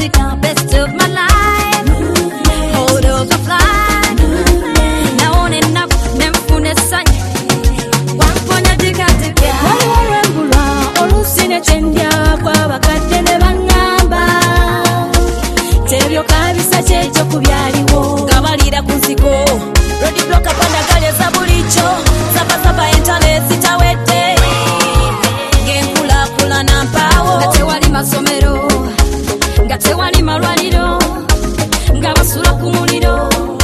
dukatika, best of my life. Hold of the fly. Now on and up, nemfune sanya. Wamponya dukatika. Warembula, olusine chendya kwa bakadde ne bangamba. Tebyo kabisa kyejo kubyaliwo. Gabalira ku nsiko. Road blocker panda gale za bulicho. Saba internet zitawete. Genkula kula na mpawo. Ngate wali masomero. Ngate wali malwaliro. Ngabasula ku muliro.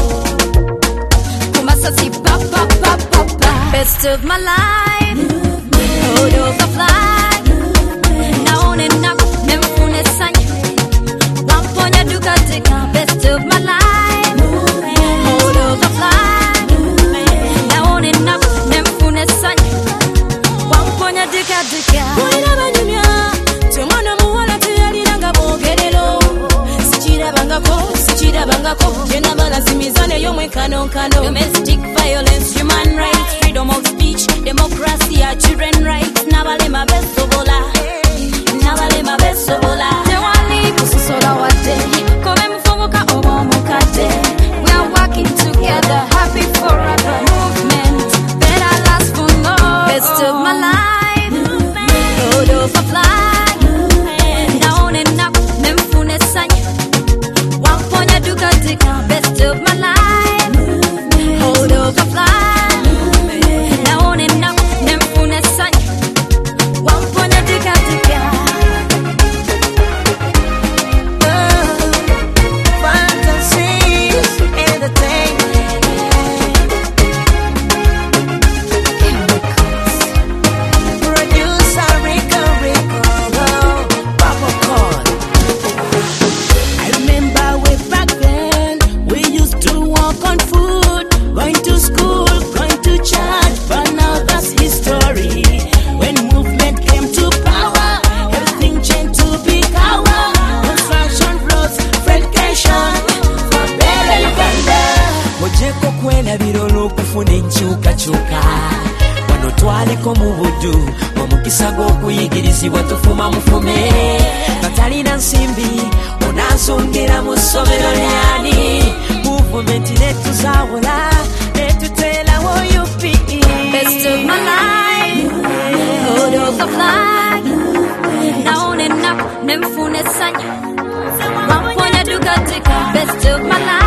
Kumasasi pa pa pa pa pa. Best of my life. Hold of the fly. Now on and up. Nemfune sanya. Wamponya dukatika. Best of my life. Hold of the fly. Now on and up. Nemfune sanya. Wamponya dukatika. Boina banyumya. Temwana muwala teyaliranga bogerero. Sichirabangako. Jena balazimizane yomwe kano. Domestic violence, human rights, freedom of speech, democracy, children rights. Nabalema besobola. Tewali kususola wate. Kome mfunguka obo mukate. We are working together, happy forever. Movement, better last for long. Best of my life. Hold of a fly. Now on and up, nemfune sanya. Wamponya dukatika, best of my life. Hold of a fly. Now on and up, nemfune sanya. Wamponya dukatika. Chuka wano twaliko mu buddu omukisa gw'okuyigirizibwa tufuma mufume batalina nsimbi onansongera mu ssomero lyani movement netuzawula netuteerawo UPE. Best of my life. Hold of the flag. Now on and up, nemfune sanya. Wamponya dukatika, best of my life.